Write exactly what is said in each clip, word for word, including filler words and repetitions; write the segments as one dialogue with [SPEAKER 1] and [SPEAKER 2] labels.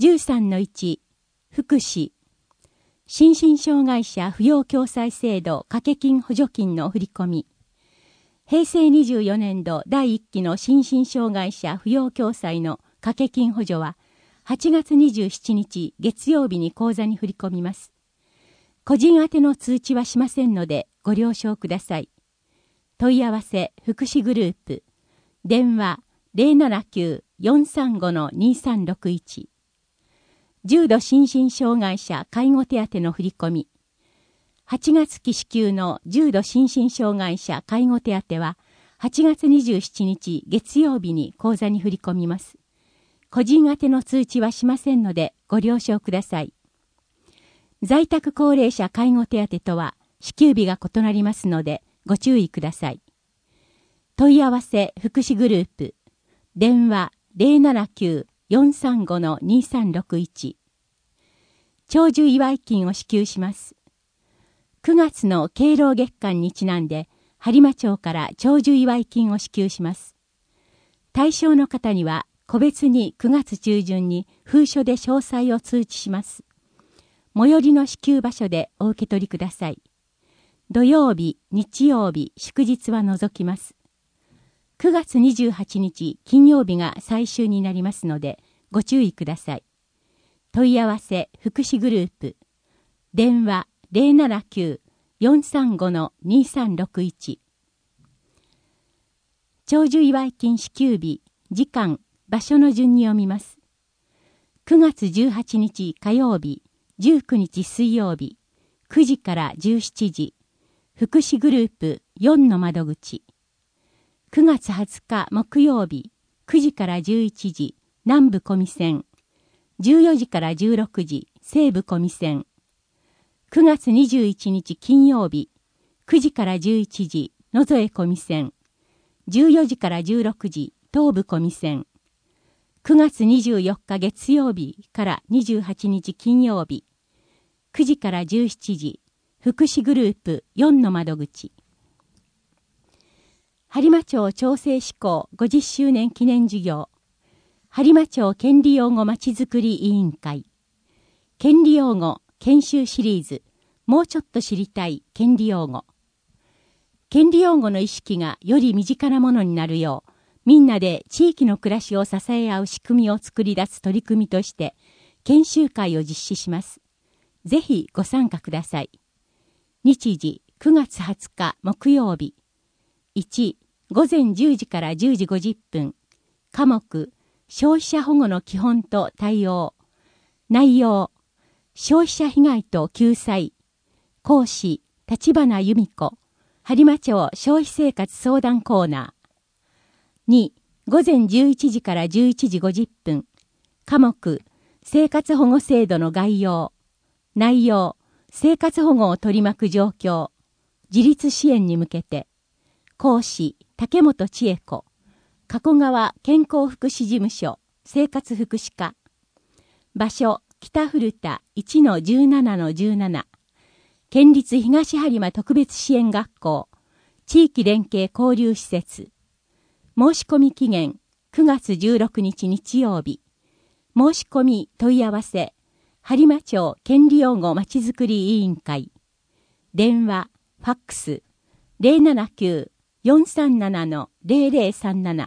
[SPEAKER 1] じゅうさんのいち、福祉。心身障害者扶養共済制度掛け金補助金の振り込み。平成にじゅうよねんどだいいっきの心身障害者扶養共済の掛け金補助は、はちがつにじゅうしちにち月曜日に口座に振り込みます。個人宛ての通知はしませんのでご了承ください。問い合わせ福祉グループ。電話 ゼロななきゅう よんさんご にさんろくいち。重度心身障害者介護手当の振り込み。はちがつ期支給の重度心身障害者介護手当は、はちがつにじゅうしちにち月曜日に口座に振り込みます。個人宛ての通知はしませんのでご了承ください。在宅高齢者介護手当とは支給日が異なりますのでご注意ください。問い合わせ福祉グループ。電話 ゼロななきゅう よんさんご にさんろくいち。長寿祝い金を支給します。くがつの敬老月間にちなんで、播磨町から長寿祝い金を支給します。対象の方には、個別にくがつちゅうじゅんに封書で詳細を通知します。最寄りの支給場所でお受け取りください。土曜日、日曜日、祝日は除きます。くがつにじゅうはちにち金曜日が最終になりますので、ご注意ください。問い合わせ福祉グループ。電話 ゼロななきゅう よんさんご にさんろくいち。長寿祝い金支給日、時間、場所の順に読みます。くがつじゅうはちにち火曜日、じゅうくにち水曜日、くじからじゅうしちじ、福祉グループよんの窓口。くがつはつか木曜日、くじからじゅういちじ、南部小見線。じゅうよじからじゅうろくじ、西部小見線。くがつにじゅういちにち金曜日、くじからじゅういちじ、野添小見線。じゅうよじからじゅうろくじ、東部小見線。くがつにじゅうよっか月曜日からにじゅうはちにち金曜日、くじからじゅうしちじ、福祉グループよんの窓口。播磨町町制施行ごじゅっしゅうねん記念事業。播磨町権利擁護まちづくり委員会。権利擁護研修シリーズ。もうちょっと知りたい権利擁護。権利擁護の意識がより身近なものになるよう、みんなで地域の暮らしを支え合う仕組みを作り出す取り組みとして、研修会を実施します。ぜひご参加ください。日時くがつはつか木曜日。いち、ごぜんじゅうじからじゅうじごじゅっぷん。科目、消費者保護の基本と対応。内容、消費者被害と救済。講師、立花由美子。播磨町消費生活相談コーナー。に、ごぜんじゅういちじからじゅういちじごじゅっぷん。科目、生活保護制度の概要。内容、生活保護を取り巻く状況。自立支援に向けて。講師、竹本千恵子。加古川健康福祉事務所、生活福祉課。場所、北古田 いちのじゅうななのじゅうなな。県立東播磨特別支援学校、地域連携交流施設。申し込み期限、くがつじゅうろくにち日曜日。申し込み問い合わせ、播磨町権利擁護まちづくり委員会。電話、ファックス、ゼロななきゅう よんさんなな ゼロゼロさんなな。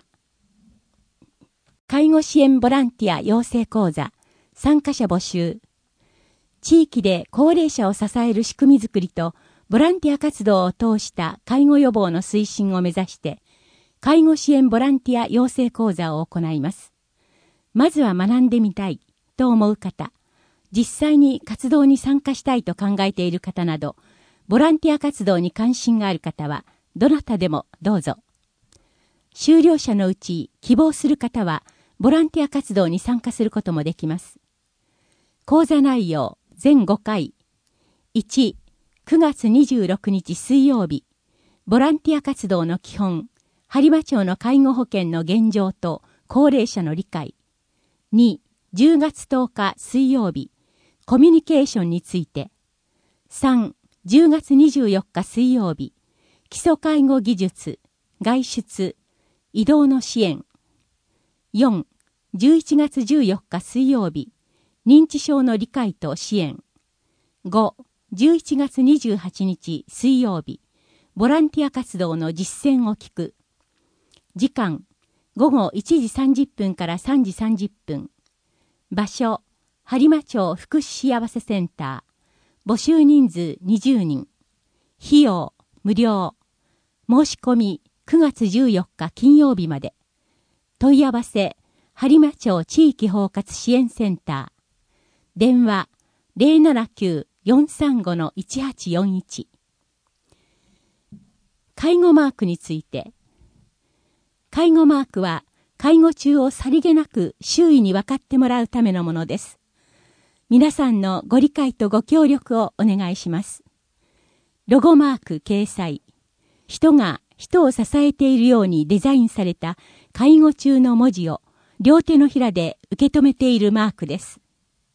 [SPEAKER 1] 介護支援ボランティア養成講座、参加者募集。地域で高齢者を支える仕組みづくりと、ボランティア活動を通した介護予防の推進を目指して、介護支援ボランティア養成講座を行います。まずは学んでみたいと思う方、実際に活動に参加したいと考えている方など、ボランティア活動に関心がある方は、どなたでもどうぞ。修了者のうち希望する方は、ボランティア活動に参加することもできます。講座内容、全ごかい。いち、くがつにじゅうろくにち水曜日、ボランティア活動の基本、播磨町の介護保険の現状と高齢者の理解。に、じゅうがつとおか水曜日、コミュニケーションについて。さん、じゅうがつにじゅうよっか水曜日、基礎介護技術、外出、移動の支援。よん、じゅういちがつじゅうよっか水曜日、 認知症の理解と支援。ご、じゅういちがつにじゅうはちにち水曜日、ボランティア活動の実践を聞く。時間、ごごいちじさんじゅっぷんからさんじさんじゅっぷん。場所、播磨町福祉幸せセンター。募集人数にじゅうにん。費用、無料。申し込み、くがつじゅうよっか金曜日まで。問い合わせ、播磨町地域包括支援センター。電話、ゼロななきゅう よんさんご のいちはちよんいち。介護マークについて。介護マークは、介護中をさりげなく周囲に分かってもらうためのものです。皆さんのご理解とご協力をお願いします。ロゴマーク掲載。人が人を支えているようにデザインされた介護中の文字を両手のひらで受け止めているマークです。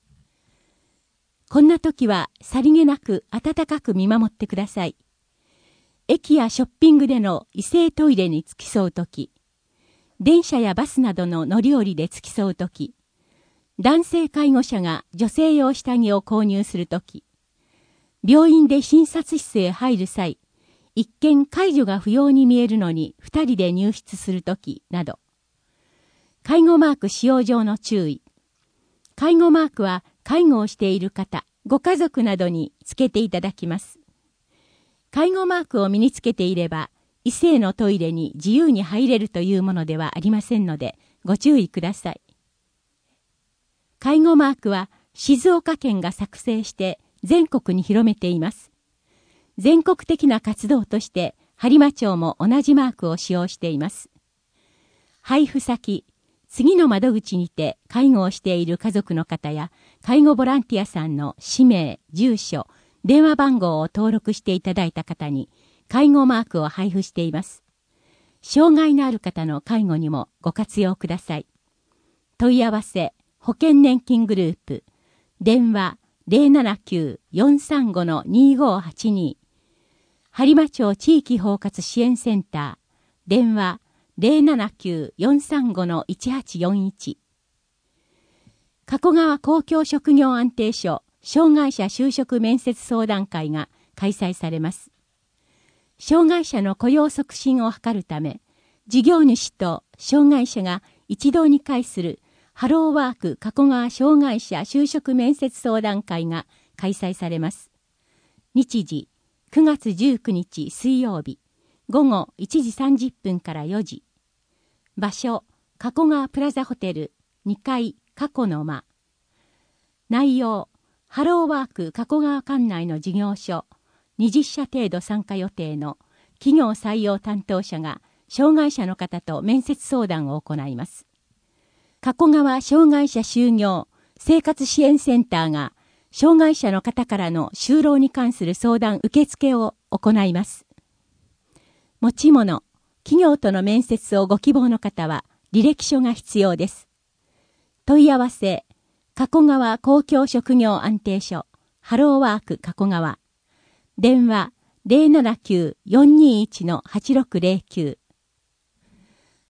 [SPEAKER 1] こんな時はさりげなく温かく見守ってください。駅やショッピングでの異性トイレに付き添う時、電車やバスなどの乗り降りで付き添う時、男性介護者が女性用下着を購入する時、病院で診察室へ入る際、一見介助が不要に見えるのに二人で入室する時など、介護マーク使用上の注意。介護マークは介護をしている方、ご家族などにつけていただきます。介護マークを身につけていれば、異性のトイレに自由に入れるというものではありませんので、ご注意ください。介護マークは静岡県が作成して全国に広めています。全国的な活動として播磨町も同じマークを使用しています。配布先、次の窓口にて介護をしている家族の方や介護ボランティアさんの氏名、住所、電話番号を登録していただいた方に介護マークを配布しています。障害のある方の介護にもご活用ください。問い合わせ、保険年金グループ、電話ゼロななきゅう よんさんご のにごはちに、播磨町地域包括支援センター、電話ゼロななきゅう よんさんご のいちはちよんいち。加古川公共職業安定所障害者就職面接相談会が開催されます。障害者の雇用促進を図るため、事業主と障害者が一堂に会するハローワーク加古川障害者就職面接相談会が開催されます。日時、くがつじゅうくにち水曜日、ごごいちじさんじゅっぷんからよじ。場所、加古川プラザホテルにかい加古の間。内容、ハローワーク加古川管内の事業所、にじゅっしゃ程度参加予定の企業採用担当者が障害者の方と面接相談を行います。加古川障害者就業生活支援センターが障害者の方からの就労に関する相談受付を行います。持ち物、企業との面接をご希望の方は履歴書が必要です。問い合わせ、加古川公共職業安定所、ハローワーク加古川。電話ゼロななきゅう よんにいち のはちろくゼロきゅう。